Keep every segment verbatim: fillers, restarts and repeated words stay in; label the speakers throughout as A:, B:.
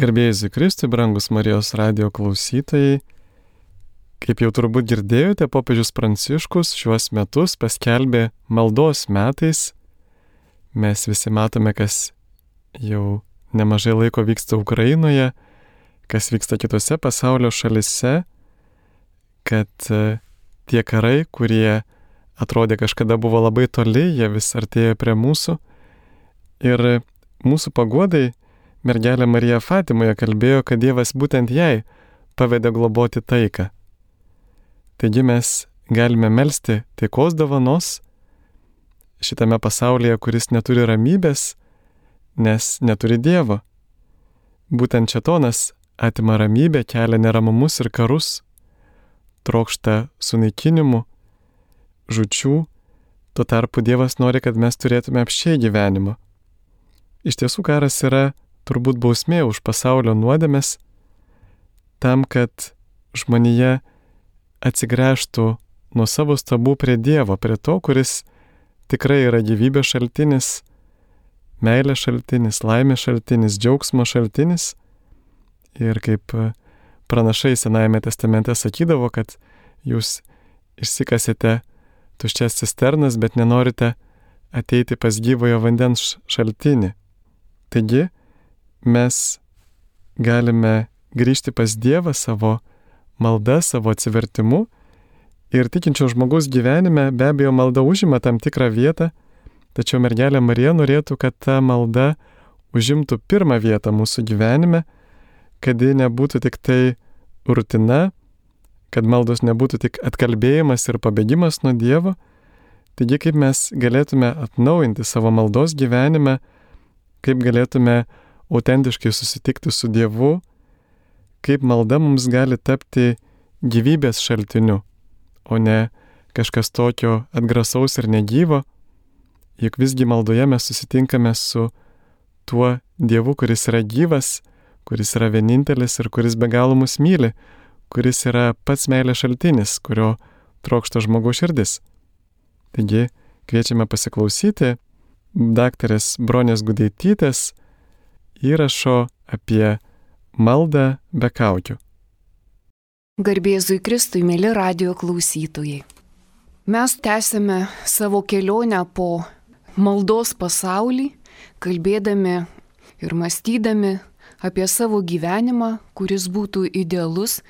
A: Garbėjai Jėzui Kristui, brangus Marijos radijo klausytojai, kaip jau turbūt girdėjote, popiežius Pranciškus šiuos metus paskelbė maldos metais. Mes visi matome, kas jau nemažai laiko vyksta Ukrainoje, kas vyksta kitose pasaulio šalise, kad tie karai, kurie atrodė kažkada buvo labai toli, jie vis artėjo prie mūsų. Ir mūsų paguodai mergelė Marija Fatimoje kalbėjo, kad Dievas būtent jai pavedė globoti taiką. Taigi mes galime melsti taikos dovanos šitame pasaulyje, kuris neturi ramybės, nes neturi Dievo. Būtent šėtonas atima ramybę, kelia neramumus ir karus, trokšta sunaikinimų, žūčių, tuo tarpu Dievas nori, kad mes turėtume apsčiai gyvenimą. Iš tiesų karas yra turbūt bausmė už pasaulio nuodėmes, tam, kad žmonija atsigręžtų nuo savo stabų prie Dievo, prie to, kuris tikrai yra gyvybės šaltinis, meilės šaltinis, laimės šaltinis, džiaugsmo šaltinis. Ir kaip pranašai Senajame testamente sakydavo, kad jūs išsikasite tuščias cisternas, bet nenorite ateiti pas gyvojo vandens šaltinį. Taigi, mes galime grįžti pas Dievą savo malda, savo atsivertimu, ir tikinčio žmogaus gyvenime be abejo malda užima tam tikrą vietą, tačiau mergelė Marija norėtų, kad ta malda užimtų pirmą vietą mūsų gyvenime, kad ji nebūtų tik tai rutina, kad maldos nebūtų tik atkalbėjimas ir pabėgimas nuo Dievo. Taigi, kaip mes galėtume atnaujinti savo maldos gyvenime, kaip galėtume autentiškai susitikti su Dievu, kaip malda mums gali tapti gyvybės šaltiniu, o ne kažkas tokio atgrasaus ir negyvo. Juk visgi maldoje mes susitinkame su tuo Dievu, kuris yra gyvas, kuris yra vienintelis ir kuris be galo mus myli, kuris yra pats meilės šaltinis, kurio trokšta žmogaus širdis. Taigi, kviečiame pasiklausyti daktarės Bronės Gudaitytės įrašo apie maldą be kaukių.
B: Garbė Jėzui Kristui, mieli radijo klausytojai. Mes tęsime savo kelionę po maldos pasaulį, kalbėdami ir mąstydami apie savo gyvenimą, kuris būtų idealus,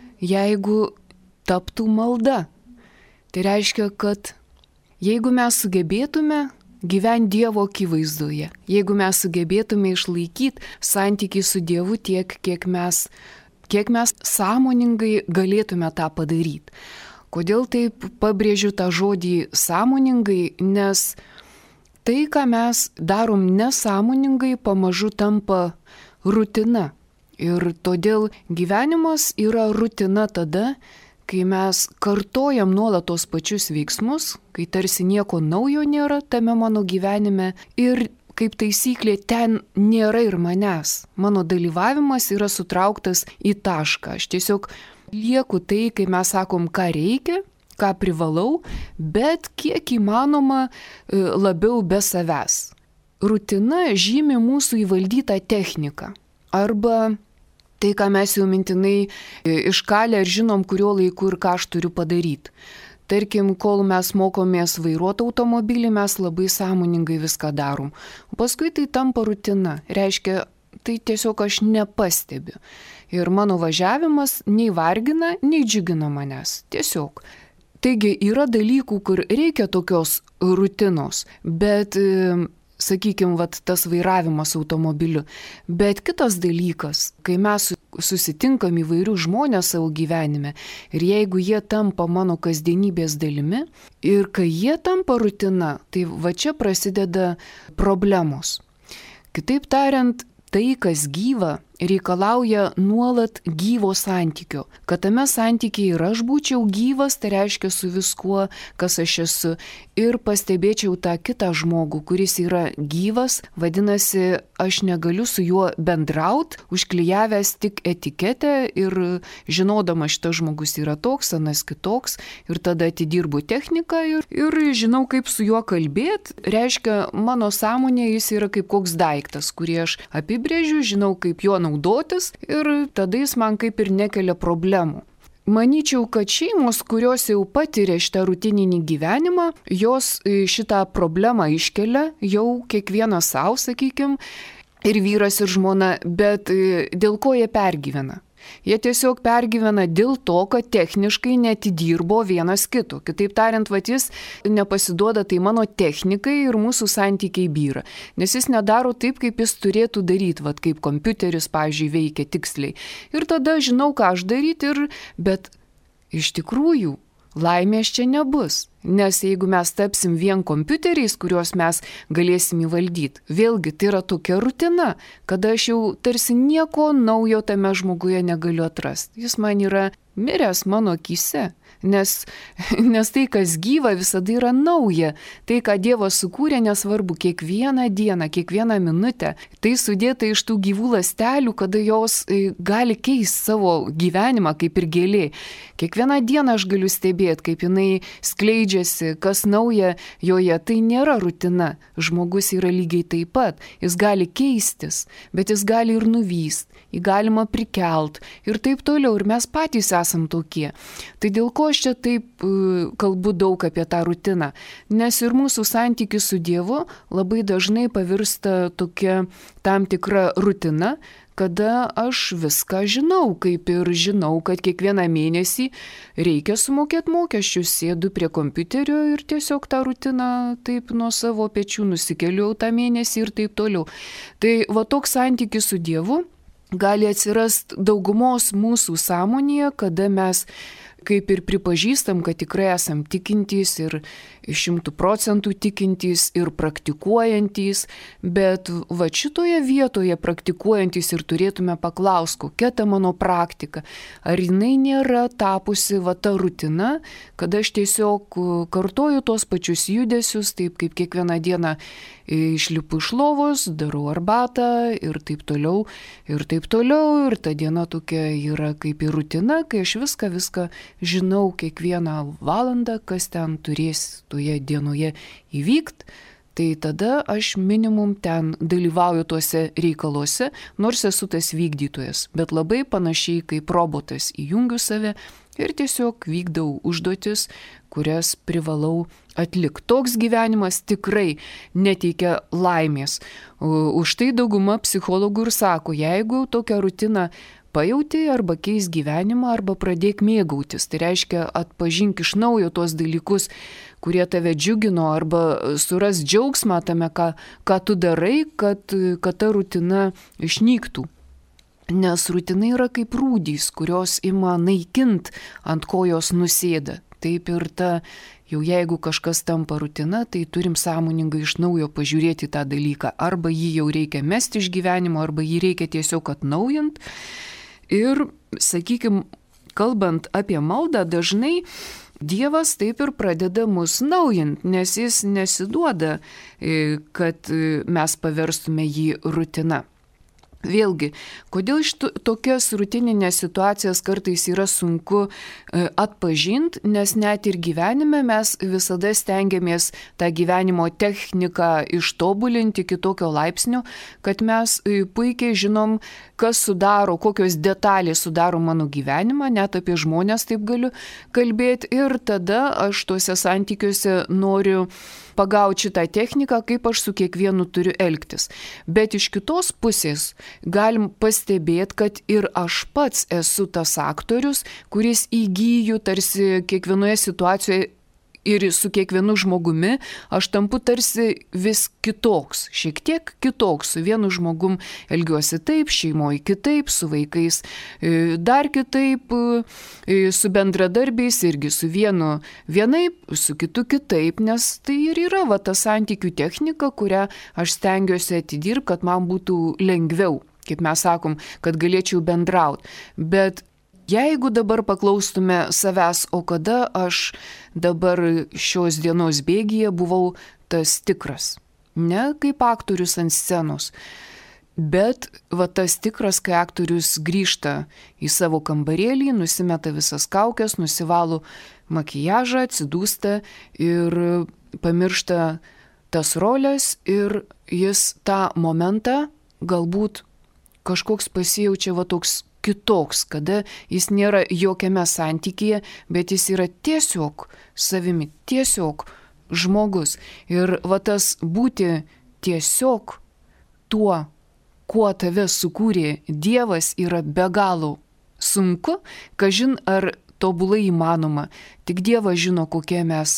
B: jeigu taptų malda. Tai reiškia, kad jeigu mes sugebėtume gyventi Dievo akivaizdoje, jeigu mes sugebėtume išlaikyti santykį su Dievu tiek, kiek mes, kiek mes sąmoningai galėtume tą padaryti. Kodėl taip pabrėžiu tą žodį sąmoningai? Nes tai, ką mes darom nesąmoningai, pamažu tampa rutina. Ir todėl gyvenimas yra rutina tada, kai mes kartojam nuolat tos pačius veiksmus, kai tarsi nieko naujo nėra tame mano gyvenime ir kaip taisyklė ten nėra ir manęs. Mano dalyvavimas yra sutrauktas į tašką. Aš tiesiog lieku tai, kai mes sakom, ką reikia, ką privalau, bet kiek įmanoma labiau be savęs. Rutina žymi mūsų įvaldytą techniką. Arba tai, ką mes jau mintinai iškalę ir žinom, kuriuo laiku ir ką aš turiu padaryti. Tarkim, kol mes mokomės vairuoti automobilį, mes labai sąmoningai viską darom. O paskui tai tampa rutina. Reiškia, tai tiesiog aš nepastebiu. Ir mano važiavimas nei vargina, nei džiugina manęs. Tiesiog. Taigi yra dalykų, kur reikia tokios rutinos, bet sakykime, vat, tas vairavimas automobiliu. Bet kitas dalykas, kai mes susitinkam įvairių žmonės savo gyvenime ir jeigu jie tampa mano kasdienybės dalimi ir kai jie tampa rutina, tai va čia prasideda problemos. Kitaip tariant, tai, kas gyva, reikalauja nuolat gyvo santykio. Kad tame santykiai ir aš būčiau gyvas, tai reiškia su viskuo, kas aš esu. Ir pastebėčiau tą kitą žmogų, kuris yra gyvas, vadinasi, aš negaliu su juo bendraut, užklijavęs tik etiketę ir žinodama šitas žmogus yra toks, anas kitoks, ir tada atidirbu techniką ir, ir žinau, kaip su juo kalbėti. Reiškia, mano sąmonė jis yra kaip koks daiktas, kurį aš apibrėžiu, žinau, kaip juo naudotis ir tada jis man kaip ir nekelia problemų. Manyčiau, kad šeimos, kurios jau patiria šitą rutininį gyvenimą, jos šitą problemą iškelia jau kiekvieną savo, sakykime, ir vyras, ir žmona, bet dėl ko jie pergyvena? Jie tiesiog pergyvena dėl to, kad techniškai neatidirbo vienas kito. Kitaip tariant, vat jis nepasiduoda tai mano technikai ir mūsų santykiai byra. Nes jis nedaro taip, kaip jis turėtų daryti, vat kaip kompiuteris, pavyzdžiui, veikia tiksliai. Ir tada žinau, ką aš daryti, ir... bet iš tikrųjų laimės čia nebus. Nes jeigu mes tapsim vien kompiuteriais, kuriuos mes galėsim įvaldyti, vėlgi tai yra tokia rutina, kada aš jau tarsi nieko naujo tame žmoguje negaliu atrasti. Jis man yra miręs mano akyse, nes, nes tai, kas gyva, visada yra nauja. Tai, ką Dievas sukūrė, nesvarbu, kiekvieną dieną, kiekvieną minutę, tai sudėta iš tų gyvų ląstelių, kada jos gali keisti savo gyvenimą, kaip ir gėlė. Kiekvieną dieną aš galiu stebėti, kaip jinai skleidžiasi, kas nauja joje. Tai nėra rutina. Žmogus yra lygiai taip pat. Jis gali keistis, bet jis gali ir nuvyst, jį galima prikelt ir taip toliau. Ir mes patys esam tokie. Tai dėl ko aš čia taip uh, kalbu daug apie tą rutiną? Nes ir mūsų santykis su Dievu labai dažnai pavirsta tokia tam tikra rutina, kada aš viską žinau, kaip ir žinau, kad kiekvieną mėnesį reikia sumokėti mokesčius, sėdu prie kompiuterio ir tiesiog tą rutiną taip nuo savo pečių nusikeliu tą mėnesį ir taip toliau. Tai va toks santykis su Dievu gali atsirasti daugumos mūsų sąmonėje, kada mes kaip ir pripažįstam, kad tikrai esam tikintys ir šimtų procentų tikintys ir praktikuojantys, bet va šitoje vietoje praktikuojantys ir turėtume paklausti, kokia ta mano praktika, ar jinai nėra tapusi va ta rutina, kada aš tiesiog kartoju tos pačius judesius, taip kaip kiekvieną dieną išlipu iš lovos, darau arbatą ir taip toliau, ir taip toliau, ir ta diena tokia yra kaip ir rutina, kai aš viską, viską žinau kiekvieną valandą, kas ten turės toje dienoje įvykt, tai tada aš minimum ten dalyvauju tuose reikaluose, nors esu tas vykdytojas, bet labai panašiai kaip robotas įjungiu save ir tiesiog vykdau užduotis, kurias privalau atlikti. Toks gyvenimas tikrai neteikia laimės. Už tai dauguma psichologų ir sako, jeigu tokią rutiną pajauti, arba keis gyvenimą, arba pradėk mėgautis. Tai reiškia, atpažink iš naujo tuos dalykus, kurie tave džiugino, arba suras džiaugsmą tame, ką, ką tu darai, kad, kad ta rutina išnyktų. Nes rutina yra kaip rūdys, kurios ima naikint, ant kojos nusėda. Taip ir ta, jau jeigu kažkas tampa rutina, tai turim sąmoningai iš naujo pažiūrėti tą dalyką. Arba jį jau reikia mesti iš gyvenimo, arba jį reikia tiesiog atnaujint. Ir, sakykime, kalbant apie maldą, dažnai Dievas taip ir pradeda mus naujint, nes jis nesiduoda, kad mes paverstume jį rutina. Vėlgi, kodėl iš tokias rutininės situacijas kartais yra sunku atpažinti, nes net ir gyvenime mes visada stengiamės tą gyvenimo techniką ištobulinti iki tokio laipsnio, kad mes puikiai žinom, kas sudaro, kokios detalės sudaro mano gyvenimą, net apie žmonės taip galiu kalbėti, ir tada aš tuose santykiuose noriu pagauti šitą techniką, kaip aš su kiekvienu turiu elgtis. Bet iš kitos pusės galim pastebėti, kad ir aš pats esu tas aktorius, kuris įgyju tarsi kiekvienoje situacijoje ir su kiekvienu žmogumi aš tampu tarsi vis kitoks, šiek tiek kitoks. Su vienu žmogum elgiuosi taip, šeimoje kitaip, su vaikais dar kitaip, su bendradarbiais irgi su vienu vienaip, su kitu kitaip, nes tai ir yra va ta santykių technika, kurią aš stengiuosi atidirbti, kad man būtų lengviau, kaip mes sakom, kad galėčiau bendrauti. Bet jeigu dabar paklaustume savęs, o kada aš dabar šios dienos bėgyje buvau tas tikras, ne kaip aktorius ant scenos, bet va tas tikras, kai aktorius grįžta į savo kambarėlį, nusimeta visas kaukes, nusivalo makiažą, atsidūsta ir pamiršta tas roles, ir jis tą momentą galbūt kažkoks pasijaučia va toks kitoks, kada jis nėra jokiame santykyje, bet jis yra tiesiog savimi, tiesiog žmogus. Ir va tas būti tiesiog tuo, kuo tave sukūrė Dievas, yra be galo sunku, kažin ar tobulai įmanoma. Tik Dievas žino, kokie mes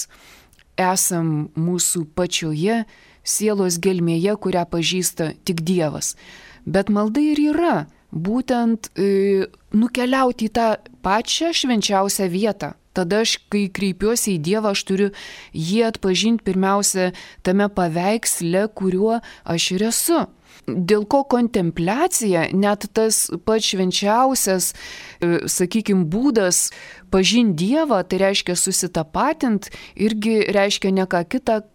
B: esam mūsų pačioje sielos gelmėje, kurią pažįsta tik Dievas. Bet malda ir yra būtent e, nukeliauti į tą pačią švenčiausią vietą. Tada aš, kai kreipiuosi į Dievą, aš turiu jį atpažinti pirmiausia tame paveiksle, kuriuo aš ir esu. Dėl ko kontempliacija, net tas pats švenčiausias, sakykime, būdas pažinti Dievą, tai reiškia susitapatint, irgi reiškia ne ką kitą,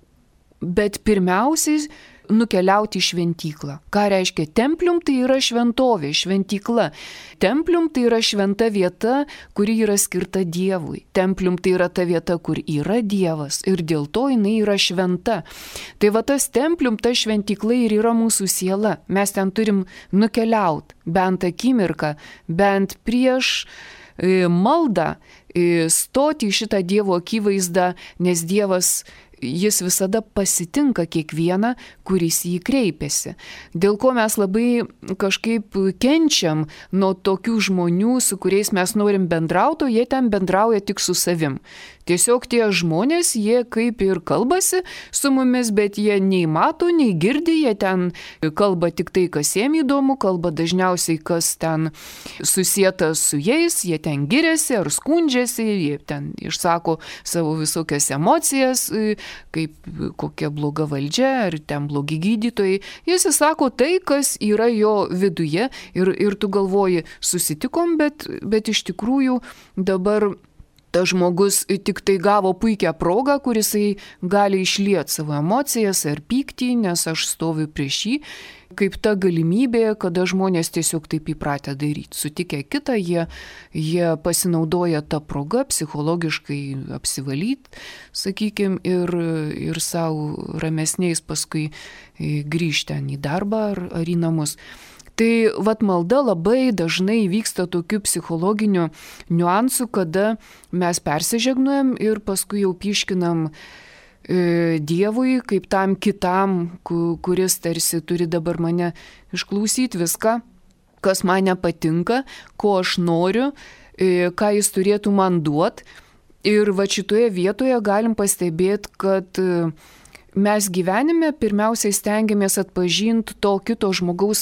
B: bet pirmiausiai nukeliauti į šventyklą. Ką reiškia templium? Tai yra šventovė, šventykla. Templium tai yra šventa vieta, kuri yra skirta Dievui. Templium tai yra ta vieta, kur yra Dievas ir dėl to jinai yra šventa. Tai va tas templium, ta šventykla ir yra mūsų siela. Mes ten turim nukeliauti bent akimirką, bent prieš e, maldą, e, stoti į šitą Dievo akivaizdą, nes Dievas Jis visada pasitinka kiekvieną, kuris jį kreipiasi. Dėl ko mes labai kažkaip kenčiam nuo tokių žmonių, su kuriais mes norim bendrauti, o jie ten bendrauja tik su savim. Tiesiog tie žmonės, jie kaip ir kalbasi su mumis, bet jie nei mato, nei girdi, jie ten kalba tik tai, kas jiem įdomu, kalba dažniausiai, kas ten susieta su jais, jie ten giriasi ar skundžiasi, jie ten išsako savo visokias emocijas, kaip kokia bloga valdžia ar ten blogi gydytojai. Jis įsako tai, kas yra jo viduje ir, ir tu galvoji, susitikom, bet, bet iš tikrųjų dabar tas žmogus tik tai gavo puikią progą, kuris gali išlieti savo emocijas ar pyktį, nes aš stoviu prieš jį, kaip ta galimybė, kada žmonės tiesiog taip įpratę daryti. Sutikę kitą, jie, jie pasinaudoja tą progą psichologiškai apsivalyti, sakykime, ir, ir savo ramesniais paskui grįžti ten į darbą ar, ar į namus. Tai vat malda labai dažnai vyksta tokiu psichologiniu niuansu, kada mes persižegnuojam ir paskui jau pyškinam e, Dievui, kaip tam kitam, kuris tarsi turi dabar mane išklausyti viską, kas man nepatinka, ko aš noriu, e, ką jis turėtų man duoti. Ir va šitoje vietoje galim pastebėti, kad e, mes gyvenime pirmiausiai stengiamės atpažinti to kito žmogaus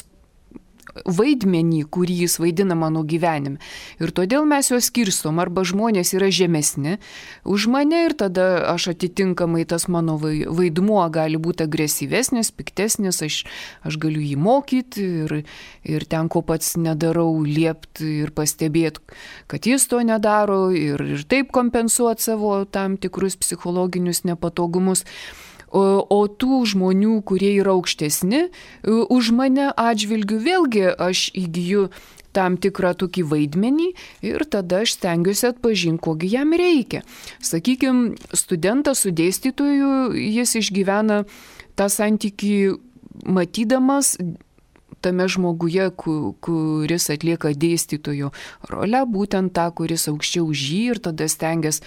B: vaidmenį, kurį jis vaidina mano gyvenime. Ir todėl mes juos skirstom, arba žmonės yra žemesni už mane ir tada aš atitinkamai tas mano vaidmuo gali būti agresyvesnis, piktesnis, aš, aš galiu jį mokyti ir, ir ten ko pats nedarau liepti ir pastebėti, kad jis to nedaro ir, ir taip kompensuoti savo tam tikrus psichologinius nepatogumus. O, o tų žmonių, kurie yra aukštesni už mane atžvilgiu, vėlgi aš įgyju tam tikrą tokį vaidmenį ir tada aš stengiuosi atpažinti, kogi jam reikia. Sakykime, studentas su dėstytoju, jis išgyvena tą santykį matydamas tame žmoguje, kuris atlieka dėstytojo rolę, būtent tą, kuris aukščiau už jį ir tada stengiasi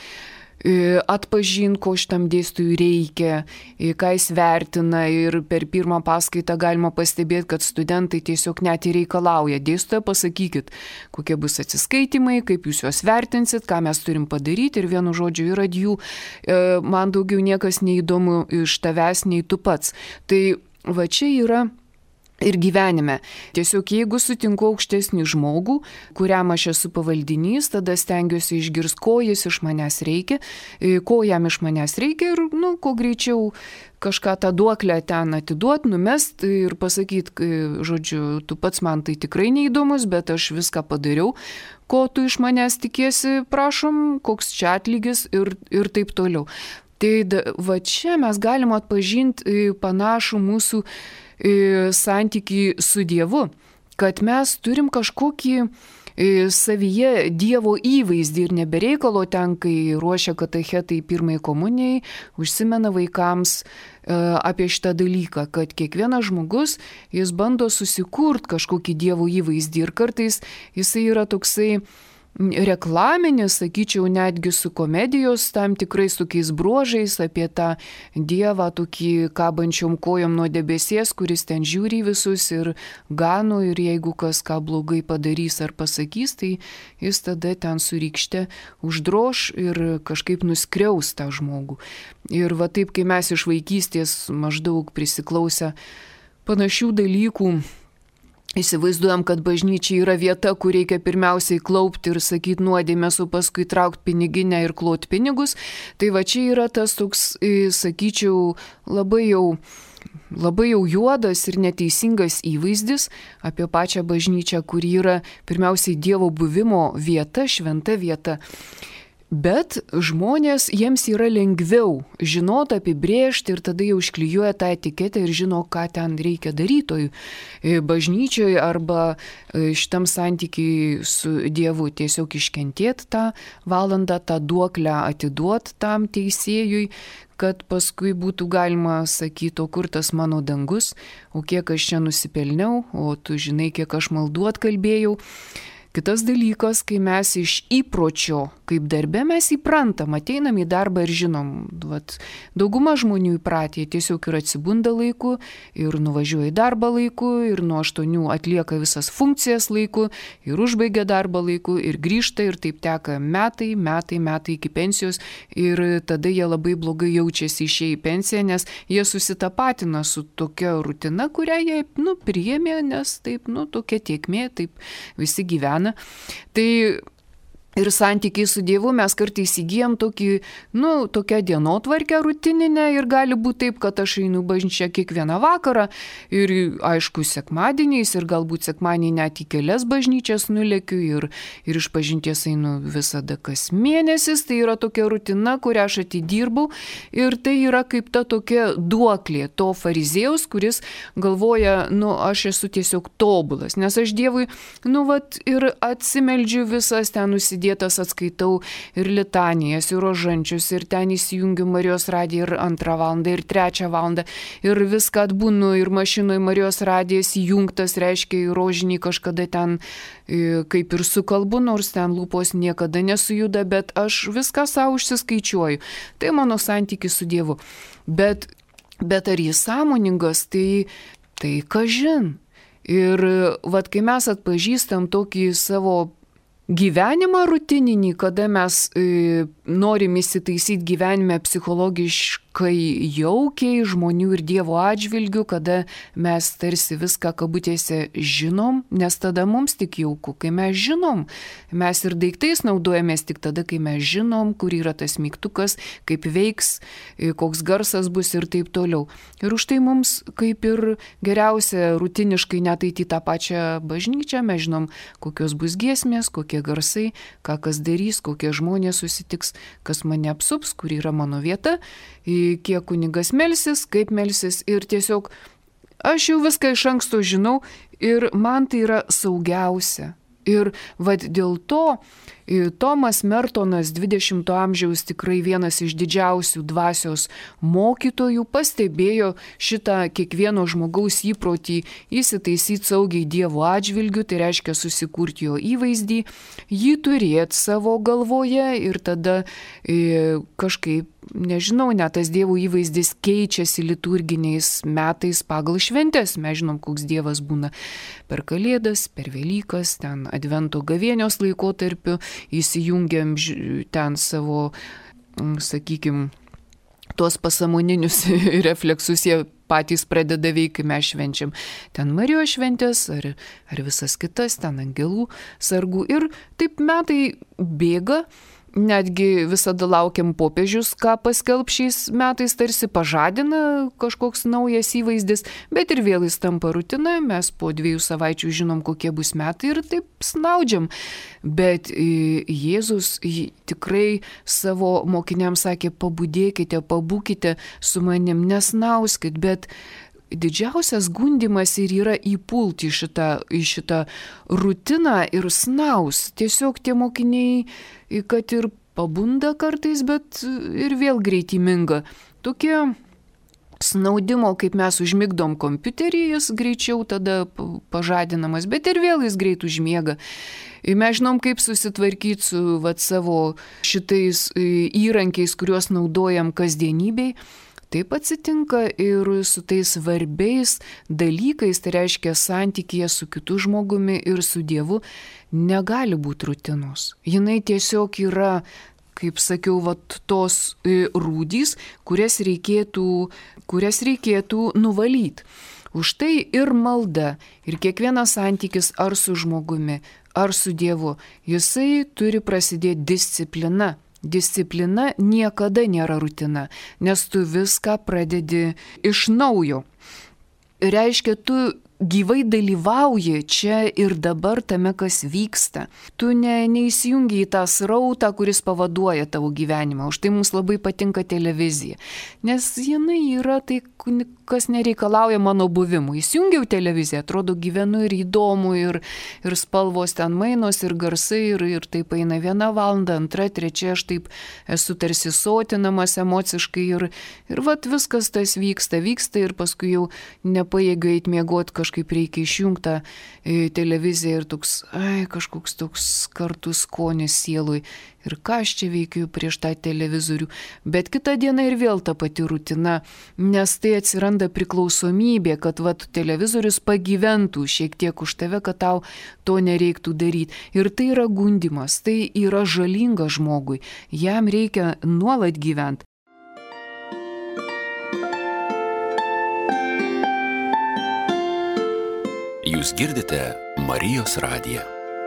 B: atpažinti, ko šitam dėstytojui reikia, ką jis vertina ir per pirmą paskaitą galima pastebėti, kad studentai tiesiog net ir reikalauja. Dėstytoja, pasakykit, kokie bus atsiskaitimai, kaip jūs juos vertinsit, ką mes turim padaryti ir vienu žodžiu yra jų, man daugiau niekas neįdomu iš tavęs nei tu pats. Tai va čia yra ir gyvenime. Tiesiog jeigu sutinku aukštesnį žmogų, kuriam aš esu pavaldinys, tada stengiuosi išgirsti, ko jis iš manęs reikia, ko jam iš manęs reikia ir, nu, kuo greičiau kažką tą duoklę ten atiduot, numest ir pasakyti, žodžiu, tu pats man tai tikrai neįdomus, bet aš viską padariau, ko tu iš manęs tikiesi, prašom, koks čia atlygis ir, ir taip toliau. Tai va čia mes galim atpažinti panašų mūsų santykį su Dievu, kad mes turim kažkokį savyje Dievo įvaizdį ir nebereikalo ten, kai ruošia katechetai pirmai komunijai, užsimena vaikams apie šitą dalyką, kad kiekvienas žmogus, jis bando susikurti kažkokį Dievo įvaizdį ir kartais jisai yra toksai reklaminis, sakyčiau, netgi su komedijos tam tikrais tokiais bruožais apie tą Dievą tokį kabančiom kojom nuo debesies, kuris ten žiūri visus ir gano, ir jeigu kas ką blogai padarys ar pasakys, tai jis tada ten su rykšte uždroš ir kažkaip nuskriaus tą žmogų. Ir va taip, kai mes iš vaikystės maždaug prisiklausę panašių dalykų, įsivaizduojam, kad bažnyčia yra vieta, kur reikia pirmiausiai klaupti ir sakyti nuodėmės, o paskui traukti piniginę ir kloti pinigus. Tai va čia yra tas toks, sakyčiau, labai jau, labai jau juodas ir neteisingas įvaizdis apie pačią bažnyčią, kur yra pirmiausiai Dievo buvimo vieta, šventa vieta. Bet žmonės, jiems yra lengviau žinoti, apibrėžti ir tada jau užklijuoja tą etiketę ir žino, ką ten reikia daryti bažnyčioje arba šitam santykiai su Dievu tiesiog iškentėti tą valandą, tą duoklę atiduoti tam teisėjui, kad paskui būtų galima sakyti, o kur tas mano dangus, o kiek aš čia nusipelniau, o tu žinai, kiek aš maldų atkalbėjau. Kitas dalykas, kai mes iš įpročio, kaip darbe mes įprantam, ateinam į darbą ir žinom, vat, dauguma žmonių įpratė, tiesiog ir atsibunda laiku, ir nuvažiuoja į darbą laiku, ir nuo aštuonių atlieka visas funkcijas laiku, ir užbaigia darbą laiku, ir grįžta, ir taip teka metai, metai, metai iki pensijos, ir tada jie labai blogai jaučiasi išėję į pensiją, nes jie susitapatina su tokia rutina, kurią jie, nu, priėmė, nes taip, nu, tokia tiekmė, taip visi gyvena. Tai ir santykiai su Dievu mes kartais įgyjam tokį, nu, tokią dienotvarkę rutininę ir gali būti taip, kad aš einu bažnyčią kiekvieną vakarą ir aišku sekmadieniais ir galbūt sekmadienį net į kelias bažnyčias nulekiu ir, ir iš pažinties einu visada kas mėnesis, tai yra tokia rutina, kurią aš atidirbau ir tai yra kaip ta tokia duoklė to fariziejaus, kuris galvoja, nu, aš esu tiesiog tobulas, nes aš Dievui, nu, vat, ir atsimeldžiu visas ten nusidėjęs, dėtas atskaitau ir litanijas, ir rožančius, ir ten įsijungiu Marijos radiją ir antrą valandą, ir trečią valandą, ir viską atbūnu, ir mašinoje Marijos radijas įjungtas, reiškia, į rožinį kažkada ten kaip ir sukalbu, nors ten lūpos niekada nesujuda, bet aš viską savo užsiskaičiuoju. Tai mano santykis su Dievu. Bet, bet ar jis sąmoningas, tai, tai kažin. Ir vat, kai mes atpažįstam tokį savo gyvenimą rutininį, kada mes e, norim įsitaisyti gyvenime psichologiškai jaukiai žmonių ir Dievo atžvilgių, kada mes tarsi viską kabutėse žinom, nes tada mums tik jauku. Kai mes žinom, mes ir daiktais naudojamės tik tada, kai mes žinom, kur yra tas mygtukas, kaip veiks, e, koks garsas bus ir taip toliau. Ir už tai mums kaip ir geriausia rutiniškai net eiti į tą pačią bažnyčią, mes žinom, kokios bus giesmės, kokie garsai, ką kas darys, kokie žmonės susitiks, kas mane apsups, kur yra mano vieta, kiek kunigas melsis, kaip melsis ir tiesiog aš jau viską iš anksto žinau ir man tai yra saugiausia. Ir vad dėl to Tomas Mertonas, dvidešimto amžiaus tikrai vienas iš didžiausių dvasios mokytojų, pastebėjo šitą kiekvieno žmogaus įprotį įsitaisyti saugiai Dievo atžvilgiu, tai reiškia susikurti jo įvaizdį, jį turėti savo galvoje ir tada e, kažkaip, nežinau, net tas Dievo įvaizdis keičiasi liturginiais metais pagal šventes. Mes žinom, koks Dievas būna per Kalėdas, per Velykas, ten Advento gavėnios laikotarpiu, įsijungiam ten savo, sakykime, tuos pasąmoninius refleksus jie patys pradeda veikti, mes švenčiam ten Marijos šventės ar, ar visas kitas, ten angelų sargų. Ir taip metai bėga. Netgi visada laukiam popiežius, ką paskelb šiais metais, tarsi pažadina kažkoks naujas įvaizdis, bet ir vėl jis tampa rutina, mes po dviejų savaičių žinom, kokie bus metai ir taip snaudžiam. Bet Jėzus tikrai savo mokiniams sakė, pabudėkite, pabūkite su manim, nesnauskit, bet didžiausias gundimas ir yra įpulti į šitą, į šitą rutiną ir snaus. Tiesiog tie mokiniai, kad ir pabunda kartais, bet ir vėl greitai minga. Tokie snaudimo, kaip mes užmigdom kompiuterį, jis greičiau tada pažadinamas, bet ir vėl jis greit užmiega. Mes žinom, kaip susitvarkyti su vat, savo šitais įrankiais, kuriuos naudojam kasdienybei. Taip atsitinka ir su tais svarbiais dalykais, tai reiškia santykėje su kitu žmogumi ir su Dievu, negali būti rutinos. Jinai tiesiog yra, kaip sakiau, vat, tos rūdys, kurias reikėtų, kurias reikėtų nuvalyti. Už tai ir malda, ir kiekvienas santykis ar su žmogumi, ar su Dievu, jisai turi prasidėti disciplina. Disciplina niekada nėra rutina, nes tu viską pradedi iš naujo. Reiškia, tu gyvai dalyvauji čia ir dabar tame, kas vyksta. Tu ne, neįsijungi į tą srautą, kuris pavaduoja tavo gyvenimą. Už tai mums labai patinka televizija. Nes jinai yra tai, kas nereikalauja mano buvimų. Įsijungiau televiziją, atrodo gyvenu ir įdomu, ir, ir spalvos ten mainos, ir garsai, ir, ir taip eina viena valanda, antra, trečia, aš taip esu tarsi sotinamas emociškai ir, ir vat viskas tas vyksta, vyksta ir paskui jau nepajėgiu eit miegoti, kažkaip reikia išjungtą televiziją ir toks, ai, kažkoks toks kartus skonis sielui. Ir ką aš čia veikiu prieš tą televizorių. Bet kitą dieną ir vėl ta pati rutina, nes tai atsiranda priklausomybė, kad vat, televizorius pagyventų šiek tiek už tave, kad tau to nereiktų daryti. Ir tai yra gundimas, tai yra žalinga žmogui. Jam reikia nuolat gyventi.
C: Jūs girdite Marijos radiją.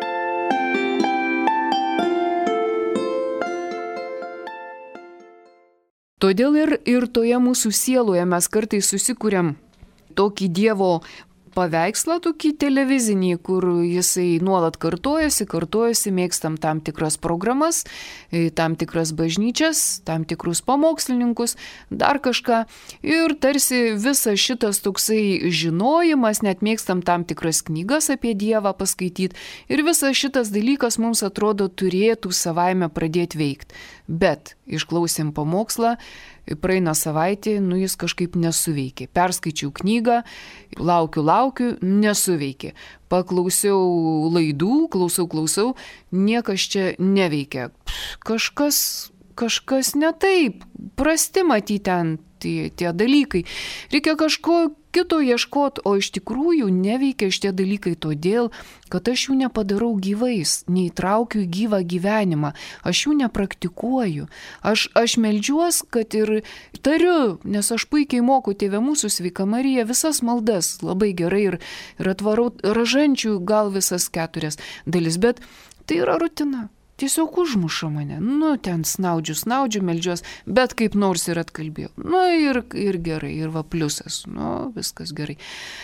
B: Todėl ir, ir toje mūsų sieloje mes kartais susikuriam tokį Dievo paveikslą, tokį televizinį, kur jisai nuolat kartojasi, kartojasi, mėgstam tam tikras programas, tam tikras bažnyčias, tam tikrus pamokslininkus, dar kažką. Ir tarsi visas šitas toksai žinojimas, net mėgstam tam tikras knygas apie Dievą paskaityti. Ir visas šitas dalykas mums atrodo turėtų savaime pradėti veikti. Bet išklausėm pamokslą, praeina savaitė, nu jis kažkaip nesuveikė. Perskaičiau knygą, laukiu, laukiu, nesuveikė. Paklausiau laidų, klausau, klausau, niekas čia neveikia. Kažkas, kažkas ne taip, prasti matyti ten tie, tie dalykai. Reikia kažko kito ieškoti, o iš tikrųjų neveikia šitie dalykai todėl, kad aš jų nepadarau gyvais, neįtraukiu į gyvą gyvenimą, aš jų nepraktikuoju. Aš, aš meldžiuos, kad ir tariu, nes aš puikiai moku Tėve mūsų, Sveika Marija, visas maldas labai gerai ir, ir atvarau ražančių gal visas keturias dalis, bet tai yra rutina. Tiesiog užmuša mane, nu ten snaudžiu, snaudžiu, meldžiuos, bet kaip nors ir atkalbėjau. Nu ir, ir gerai, ir va pliusas, nu viskas gerai.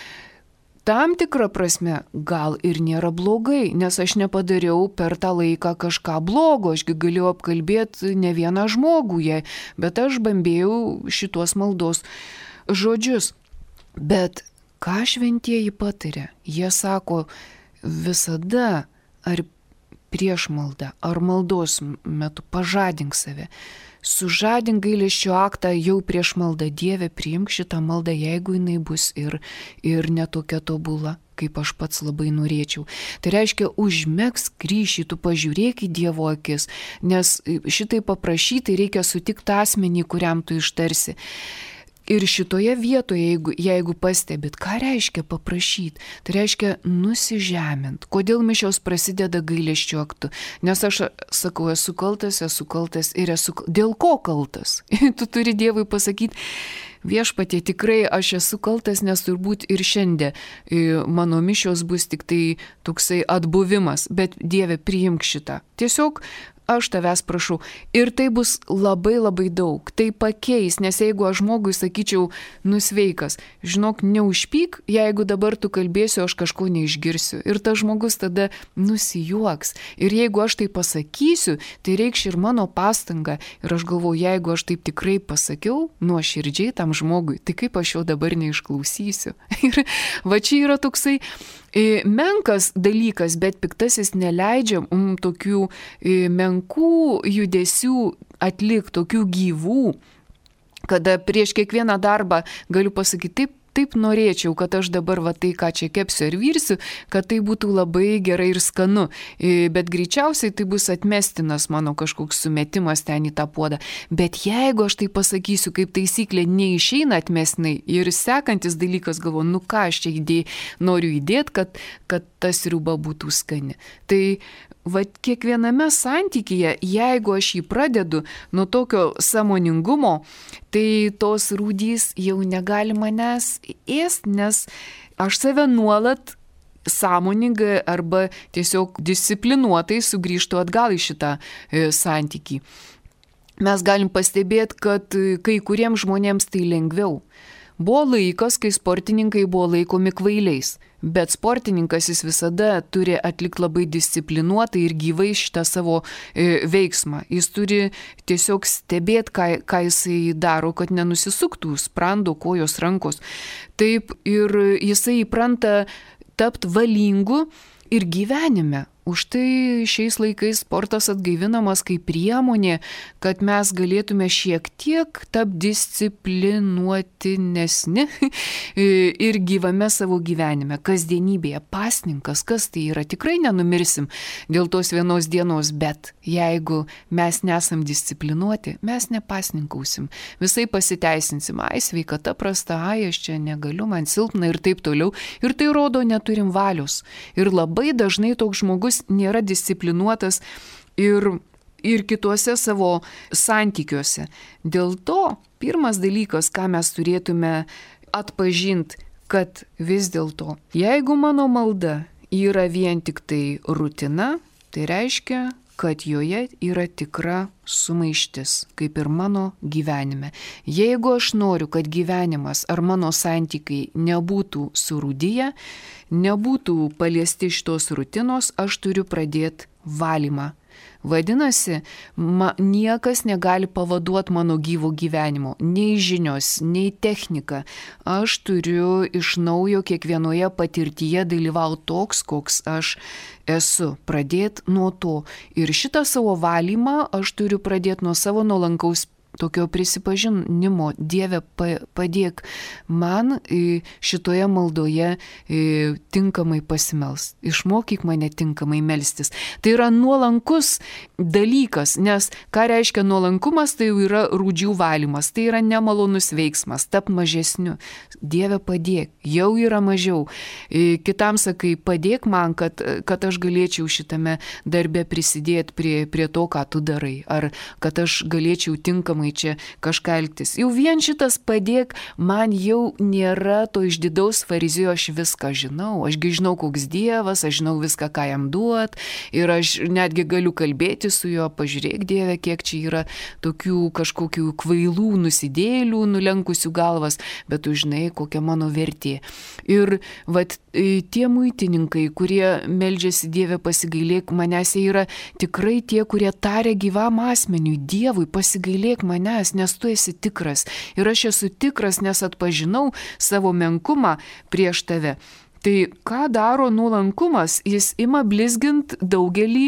B: Tam tikrą prasme gal ir nėra blogai, nes aš nepadariau per tą laiką kažką blogo, ašgi galėjau apkalbėti ne vieną žmogų, jai, bet aš bambėjau šitos maldos žodžius. Bet ką šventieji pataria? Jie sako visada ar prieš maldą, ar maldos metu pažadink save. Sužadink gailesčio aktą jau prieš maldą. Dieve, priimk šitą maldą, jeigu jinai bus ir, ir netokia tobula, kaip aš pats labai norėčiau. Tai reiškia, užmegzk ryšį, tu pažiūrėk į Dievo akis, nes šitai paprašyti reikia sutikti asmenį, kuriam tu ištarsi. Ir šitoje vietoje, jeigu, jeigu pastebit, ką reiškia paprašyti, tai reiškia nusižemint. Kodėl mišios prasideda gailesčio aktu? Nes aš sakau, esu kaltas, esu kaltas ir esu kaltas. Dėl ko kaltas? Tu turi Dievui pasakyti, viešpatie, tikrai aš esu kaltas, nes turbūt ir šiandien mano mišios bus tik tai toksai atbuvimas, bet Dieve, priimk šitą. Tiesiog aš tavęs prašau. Ir tai bus labai labai daug. Tai pakeis, nes jeigu aš žmogui sakyčiau, nusveikas, žinok, neužpyk, jeigu dabar tu kalbėsiu, aš kažko neišgirsiu. Ir tas žmogus tada nusijuoks. Ir jeigu aš tai pasakysiu, tai reikš ir mano pastanga. Ir aš galvoju, jeigu aš taip tikrai pasakiau, nuoširdžiai tam žmogui, tai kaip aš jo dabar neišklausysiu. Ir va čia yra toksai e, menkas dalykas, bet piktasis neleidžia mm, tokių e, menkų judesių atlikti, tokių gyvų, kada prieš kiekvieną darbą galiu pasakyti, taip, taip norėčiau, kad aš dabar va tai, ką čia kepsiu ir virsiu, kad tai būtų labai gerai ir skanu. Bet greičiausiai tai bus atmestinas mano kažkoks sumetimas ten į tą puodą. Bet jeigu aš tai pasakysiu, kaip taisyklė, neišeina atmestinai ir sekantis dalykas galvo, nu ką aš čia įdėjau, noriu įdėti, kad, kad ta sriuba būtų skani. Tai va kiekviename santykyje, jeigu aš jį pradedu nuo tokio sąmoningumo, tai tos rūdys jau negali manęs ėsti, nes aš save nuolat sąmoningai arba tiesiog disciplinuotai sugrįžtu atgal į šitą e, santykį. Mes galim pastebėti, kad kai kuriems žmonėms tai lengviau. Buvo laikas, kai sportininkai buvo laikomi kvailiais, bet sportininkas jis visada turi atlikti labai disciplinuotai ir gyvai šitą savo e, veiksmą. Jis turi tiesiog stebėti, ką, ką jisai daro, kad nenusisuktų sprando, kojos, rankos. Taip ir jisai įpranta tapti valingu ir gyvenime. Už tai šiais laikais sportas atgaivinamas kaip priemonė, kad mes galėtume šiek tiek tapti disciplinuotinesni ir gyvame savo gyvenime, kasdienybėje. Pasninkas, kas tai yra, tikrai nenumirsim dėl tos vienos dienos, bet jeigu mes nesam disciplinuoti, mes nepasninkausim. Visai pasiteisinsim, ai sveikata prasta, ai aš čia negaliu, man silpna ir taip toliau. Ir tai rodo, neturim valios. Ir labai dažnai toks žmogus nėra disciplinuotas ir, ir kituose savo santykiuose. Dėl to pirmas dalykas, ką mes turėtume atpažinti, kad vis dėlto, jeigu mano malda yra vien tik tai rutina, tai reiškia, kad joje yra tikra sumaištis, kaip ir mano gyvenime. Jeigu aš noriu, kad gyvenimas ar mano santykiai nebūtų surūdiję, nebūtų paliesti šitos rutinos, aš turiu pradėti valymą. Vadinasi, ma, niekas negali pavaduoti mano gyvo gyvenimo, nei žinios, nei technika. Aš turiu iš naujo kiekvienoje patirtyje dalyvauti toks, koks aš esu. Pradėti nuo to. Ir šitą savo valymą aš turiu pradėti nuo savo nuolankaus tokio prisipažinimo. Dieve, padėk man šitoje maldoje tinkamai pasimelst. Išmokyk mane tinkamai melstis. Tai yra nuolankus dalykas, nes ką reiškia nuolankumas, tai jau yra rūdžių valymas. Tai yra nemalonus veiksmas, tap mažesniu. Dieve, padėk, jau yra mažiau. Kitam sakai, padėk man, kad, kad aš galėčiau šitame darbe prisidėti prie, prie to, ką tu darai. Ar kad aš galėčiau tinkamai čia kažką elgtis. Jau vien šitas padėk, man jau nėra to išdidaus farizėjo, aš viską žinau. Ašgi žinau, koks Dievas, aš žinau viską, ką jam duot. Ir aš netgi galiu kalbėti su juo, pažiūrėk Dieve, kiek čia yra tokių kažkokių kvailų nusidėlių, nulenkusių galvas, bet tu žinai, kokia mano vertė. Ir vat, tie muitininkai, kurie meldžiasi Dieve, pasigailėk manęs, jie yra tikrai tie, kurie taria gyvam asmeniui, Dievui, pasigailėk manęs, nes tu esi tikras. Ir aš esu tikras, nes atpažinau savo menkumą prieš tave. Tai ką daro nuolankumas? Jis ima blizgint daugelį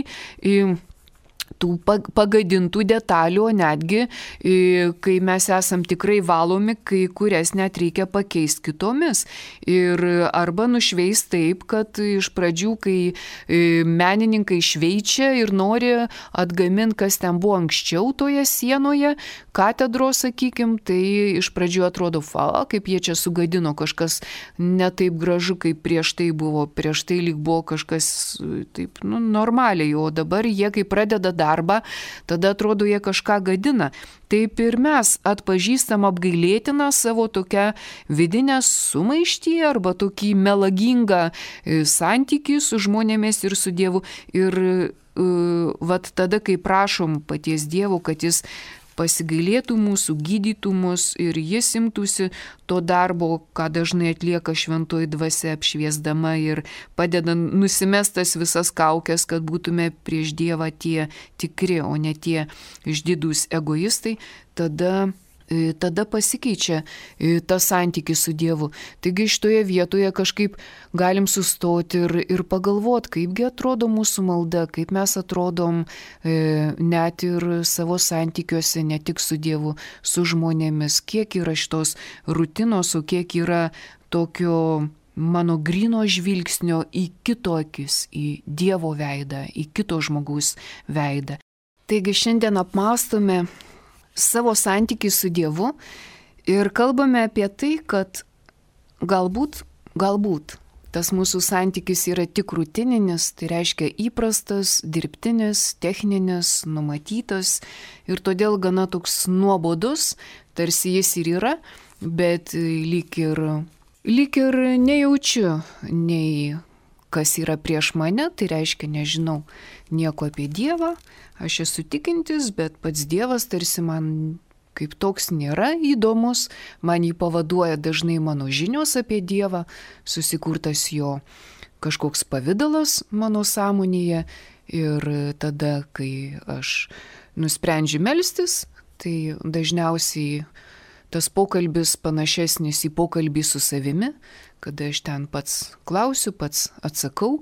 B: tų pagadintų detalių, o netgi, kai mes esam tikrai valomi, kai kurias net reikia pakeisti kitomis. Ir arba nušveis taip, kad iš pradžių, kai menininkai šveičia ir nori atgaminti, kas ten buvo anksčiau toje sienoje, katedros, sakykim, tai iš pradžių atrodo, fa, kaip jie čia sugadino, kažkas ne taip gražu, kaip prieš tai buvo. Prieš tai lyg buvo kažkas taip, nu, normaliai, o dabar jie, kai pradeda dar darbą, tada atrodo, jie kažką gadina. Taip ir mes atpažįstam apgailėtiną savo tokią vidinę sumaištį arba tokį melagingą santykį su žmonėmis ir su Dievu. Ir uh, vat tada, kai prašom paties Dievo, kad jis pasigailėtų mūsų, gydytų mus ir jis imtųsi to darbo, ką dažnai atlieka šventoji dvasia apšviesdama ir padeda nusimestas visas kaukės, kad būtume prieš Dievą tie tikri, o ne tie išdidūs egoistai, tada tada pasikeičia tas santykis su Dievu. Taigi šitoje vietoje kažkaip galim sustoti ir, ir pagalvoti, kaipgi atrodo mūsų malda, kaip mes atrodom e, net ir savo santykiuose, ne tik su Dievu, su žmonėmis, kiek yra šitos rutinos, o kiek yra tokio mano gryno žvilgsnio į kito akis, į Dievo veidą, į kito žmogaus veidą. Taigi šiandien apmąstome savo santykį su Dievu ir kalbame apie tai, kad galbūt, galbūt tas mūsų santykis yra tik rutininis, tai reiškia įprastas, dirbtinis, techninis, numatytas ir todėl gana toks nuobodus, tarsi jis ir yra, bet lyg ir, lyg ir nejaučiu nei kas yra prieš mane, tai reiškia nežinau nieko apie Dievą, aš esu tikintis, bet pats Dievas tarsi man kaip toks nėra įdomus, man jį pavaduoja dažnai mano žinios apie Dievą, susikurtas jo kažkoks pavidalas mano sąmonėje ir tada, kai aš nusprendžiu melstis, tai dažniausiai tas pokalbis panašesnis į pokalbį su savimi, kada aš ten pats klausiu, pats atsakau.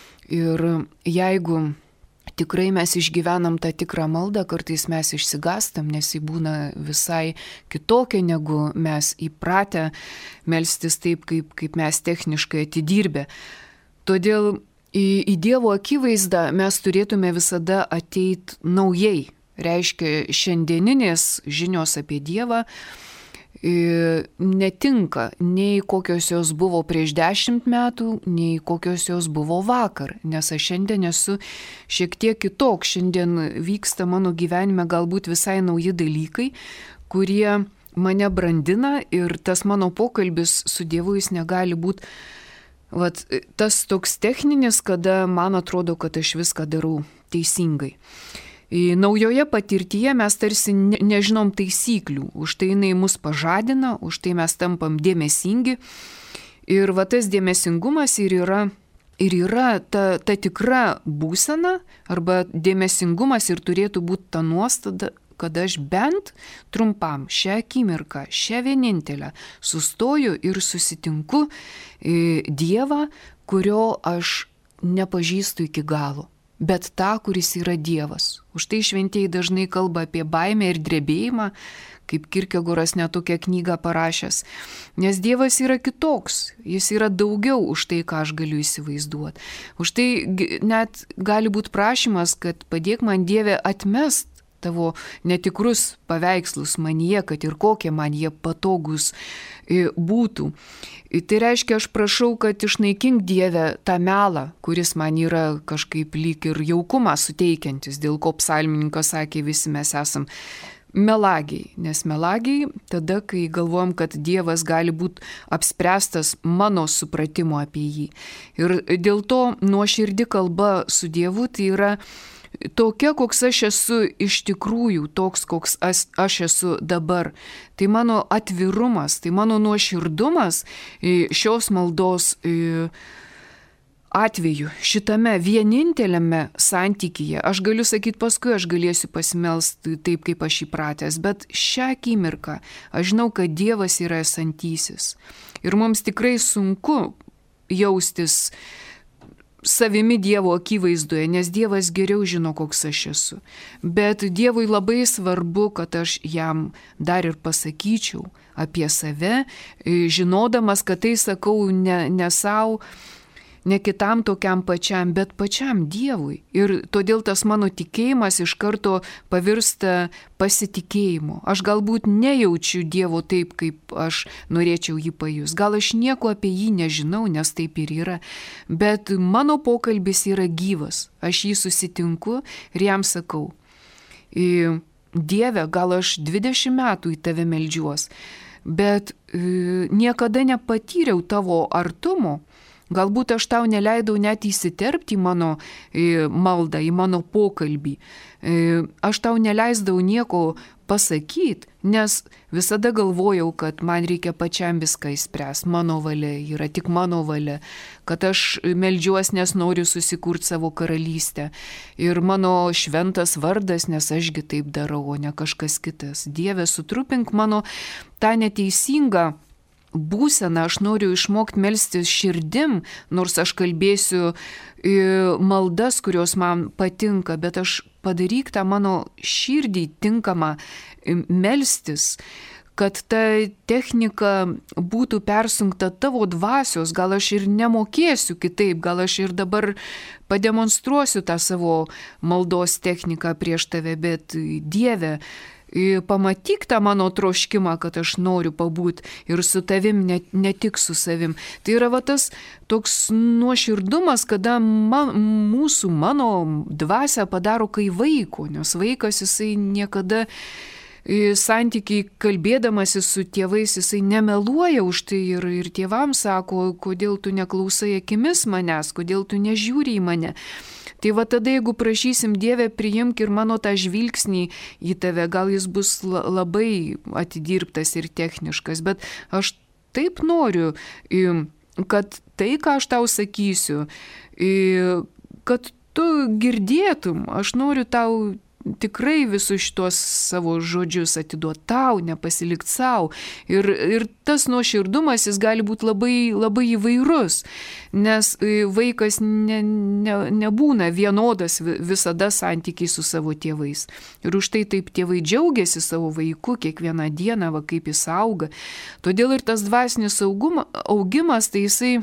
B: Ir jeigu tikrai mes išgyvenam tą tikrą maldą, kartais mes išsigastam, nes ji būna visai kitokia, negu mes įpratę melstis taip, kaip, kaip mes techniškai atidirbę. Todėl į, į Dievo akivaizdą mes turėtume visada ateiti naujai. Reiškia, šiandieninės žinios apie Dievą netinka nei kokios jos buvo prieš dešimt metų, nei kokios jos buvo vakar, nes aš šiandien esu šiek tiek kitoks, šiandien vyksta mano gyvenime galbūt visai nauji dalykai, kurie mane brandina ir tas mano pokalbis su Dievu jis negali būti vat, tas toks techninis, kada man atrodo, kad aš viską darau teisingai. Naujoje patirtyje mes tarsi ne, nežinom taisyklių, už tai jinai mus pažadina, už tai mes tampam dėmesingi ir va tas dėmesingumas ir yra, ir yra ta, ta tikra būsena arba dėmesingumas ir turėtų būti ta nuostata, kad aš bent trumpam šią akimirką, šią vienintelę sustoju ir susitinku Dievą, kurio aš nepažįstu iki galo. Bet tą, kuris yra Dievas. Už tai šventieji dažnai kalba apie baimę ir drebėjimą, kaip Kierkegoras netokią knygą parašęs. Nes Dievas yra kitoks, jis yra daugiau už tai, ką aš galiu įsivaizduoti. Už tai net gali būti prašymas, kad padėk man Dieve atmest tavo netikrus paveikslus manyje, kad ir kokie man jie patogus būtų. Tai reiškia, aš prašau, kad išnaikink Dieve tą melą, kuris man yra kažkaip lyg ir jaukumą suteikiantis, dėl ko psalmininkas sakė, visi mes esam melagiai. Nes melagiai tada, kai galvojam, kad Dievas gali būti apspręstas mano supratimo apie jį. Ir dėl to nuoširdi kalba su Dievu tai yra tokia, koks aš esu iš tikrųjų, toks, koks aš esu dabar. Tai mano atvirumas, tai mano nuoširdumas šios maldos atveju, šitame vieninteliame santykyje. Aš galiu sakyti, paskui aš galėsiu pasimelsti taip, kaip aš įpratęs, bet šią akimirką aš žinau, kad Dievas yra esantysis. Ir mums tikrai sunku jaustis savimi Dievo akivaizdoje, nes Dievas geriau žino, koks aš esu. Bet Dievui labai svarbu, kad aš jam dar ir pasakyčiau apie save, žinodamas, kad tai sakau ne, ne savo, ne kitam tokiam pačiam, bet pačiam Dievui. Ir todėl tas mano tikėjimas iš karto pavirsta pasitikėjimu. Aš galbūt nejaučiu Dievo taip, kaip aš norėčiau jį pajus. Gal aš nieko apie jį nežinau, nes taip ir yra. Bet mano pokalbis yra gyvas. Aš jį susitinku ir jam sakau, Dieve, gal aš dvidešimt metų į tave meldžiuos, bet e, niekada nepatyriau tavo artumo. Galbūt aš tau neleidau net įsiterpti į mano e, maldą, į mano pokalbį. E, aš tau neleisdavau nieko pasakyti, nes visada galvojau, kad man reikia pačiam viską įspręsti. Mano valia yra tik mano valia, kad aš meldžiuos, nes noriu susikurti savo karalystę. Ir mano šventas vardas, nes ašgi taip darau, o ne kažkas kitas. Dieve, sutrupink mano tą neteisingą būseną, aš noriu išmokti melstis širdim, nors aš kalbėsiu maldas, kurios man patinka, bet aš padaryk tą mano širdį tinkamą melstis, kad ta technika būtų persunkta tavo dvasios, gal aš ir nemokėsiu kitaip, gal aš ir dabar pademonstruosiu tą savo maldos techniką prieš tave, bet Dieve, pamatyk tą mano troškimą, kad aš noriu pabūti ir su tavim, ne, ne tik su savim. Tai yra va tas toks nuoširdumas, kada man, mūsų, mano dvasia padaro kai vaiko, nes vaikas jisai niekada santykiai kalbėdamasis su tėvais, jisai nemeluoja už tai ir, ir tėvams sako, kodėl tu neklausai akimis manęs, kodėl tu nežiūri į mane. Tai va tada, jeigu prašysim Dieve, priimk ir mano tą žvilgsnį į tave, gal jis bus labai atidirbtas ir techniškas, bet aš taip noriu, kad tai, ką aš tau sakysiu, kad tu girdėtum, aš noriu tau tikrai visus šitos savo žodžius atiduoti tau, nepasilikti savo. Ir, ir tas nuoširdumas jis gali būti labai, labai įvairus, nes vaikas ne, ne, nebūna vienodas visada santykiai su savo tėvais. Ir už tai taip tėvai džiaugiasi savo vaiku kiekvieną dieną, va kaip jis auga. Todėl ir tas dvasinis auguma, augimas, tai jisai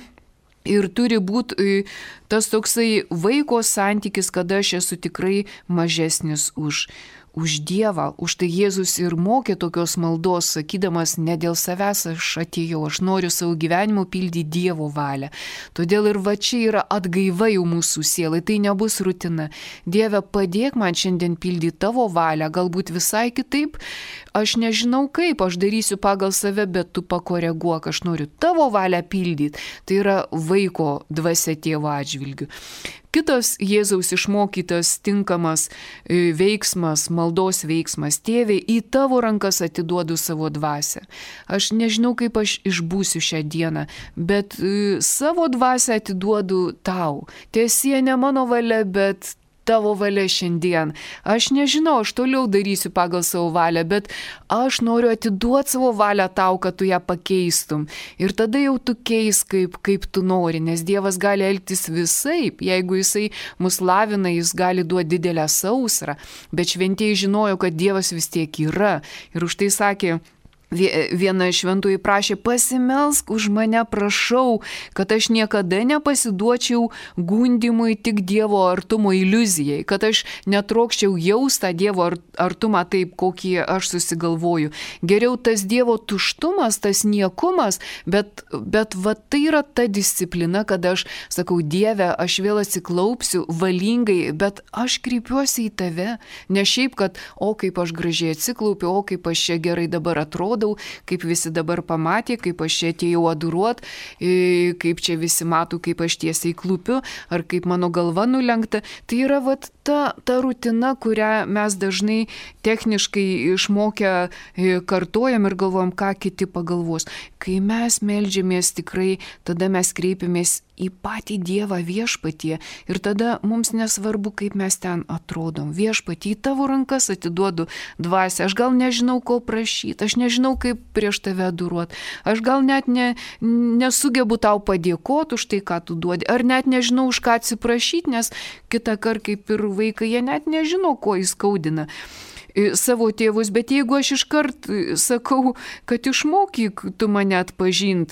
B: ir turi būti tas toksai vaiko santykis, kada aš esu tikrai mažesnis už, už Dievą. Už tai Jėzus ir mokė tokios maldos, sakydamas, ne dėl savęs aš atėjau, aš noriu savo gyvenimu pildyti Dievo valią. Todėl ir va čia yra atgaiva jau mūsų sielai, tai nebus rutina. Dieve, padėk man šiandien pildyti tavo valią, galbūt visai kitaip. Aš nežinau kaip, aš darysiu pagal save, bet tu pakoreguok, aš noriu tavo valią pildyti. Tai yra vaiko dvasia tėvo atžvilgiu. Kitas Jėzaus išmokytas tinkamas veiksmas, maldos veiksmas, tėve, į tavo rankas atiduodu savo dvasią. Aš nežinau, kaip aš išbūsiu šią dieną, bet savo dvasią atiduodu tau. Tiesie ne mano valia, bet tavo valia šiandien. Aš nežinau, aš toliau darysiu pagal savo valią, bet aš noriu atiduoti savo valią tau, kad tu ją pakeistum. Ir tada jau tu keis kaip, kaip tu nori, nes Dievas gali elgtis visaip. Jeigu jisai mus lavina, jis gali duoti didelę sausrą. Bet šventieji žinojo, kad Dievas vis tiek yra. Ir už tai sakė, viena šventųjų prašė, pasimelsk už mane, prašau, kad aš niekada nepasiduočiau gundimui tik Dievo artumo iliuzijai, kad aš netrokščiau jaustą Dievo artumą taip, kokį aš susigalvoju. Geriau tas Dievo tuštumas, tas niekumas, bet, bet va tai yra ta disciplina, kad aš sakau, Dieve, aš vėl atsiklaupsiu valingai, bet aš kreipiuosi į tave, ne šiaip, kad o kaip aš gražiai atsiklaupiu, o kaip aš čia gerai dabar atrodo, kaip visi dabar pamatė, kaip aš čia atėjau adoruot, kaip čia visi mato, kaip aš tiesiai klūpiu, ar kaip mano galva nulenkta. Tai yra vat ta, ta rutina, kurią mes dažnai techniškai išmokę kartojam ir galvojam, ką kiti pagalvos. Kai mes meldžiamės tikrai, tada mes kreipiamės į patį Dievą viešpatie ir tada mums nesvarbu, kaip mes ten atrodom. Viešpatie, į tavo rankas atiduodu dvasią. Aš gal nežinau, ko prašyti, aš nežinau, kaip prieš tave adoruot. Aš gal net ne, nesugebu tau padėkoti už tai, ką tu duodi, ar net nežinau, už ką atsiprašyti, nes kitą kartą kaip ir vaikai, jie net nežino, ko įskaudina savo tėvus, bet jeigu aš iškart sakau, kad išmokyk tu mane atpažint,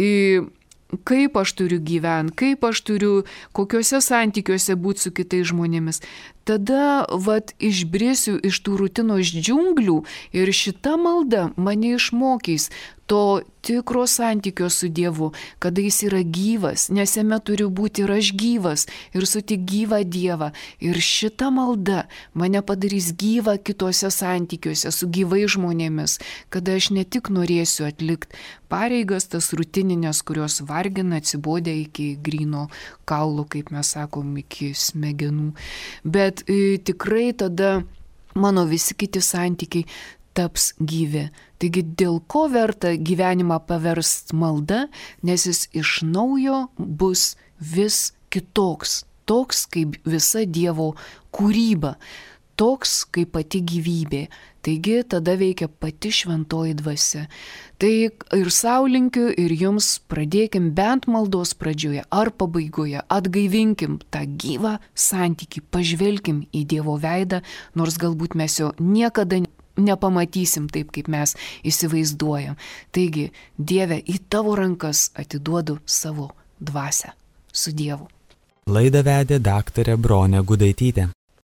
B: kaip aš turiu gyventi, kaip aš turiu, kokiuose santykiuose būti su kitais žmonėmis, tada vat išbrisiu iš tų rutinos džiunglių ir šita malda mane išmokys to tikro santykio su Dievu, kada jis yra gyvas, nes jame turiu būti ir aš gyvas, ir sutik gyvą Dievą. Ir šita malda mane padarys gyvą kitose santykiuose su gyvai žmonėmis, kada aš ne tik norėsiu atlikti pareigas, tas rutininės, kurios vargina, atsibodė iki gryno kaulo, kaip mes sakom, iki smegenų. Bet e, tikrai tada mano visi kiti santykiai taps gyvi. Taigi dėl ko verta gyvenimą paverst malda, nes jis iš naujo bus vis kitoks, toks kaip visa Dievo kūryba, toks kaip pati gyvybė. Taigi tada veikia pati šventoji dvasia. Tai ir sau linkiu, ir jums pradėkim bent maldos pradžioje ar pabaigoje, atgaivinkim tą gyvą santykį, pažvelkim į Dievo veidą, nors galbūt mes jo niekada nepamatysim taip, kaip mes įsivaizduojam. Taigi, Dieve, į tavo rankas atiduodu savo dvasią. Su Dievu.
D: Laidą vedė daktarė Bronė Gudaitytė.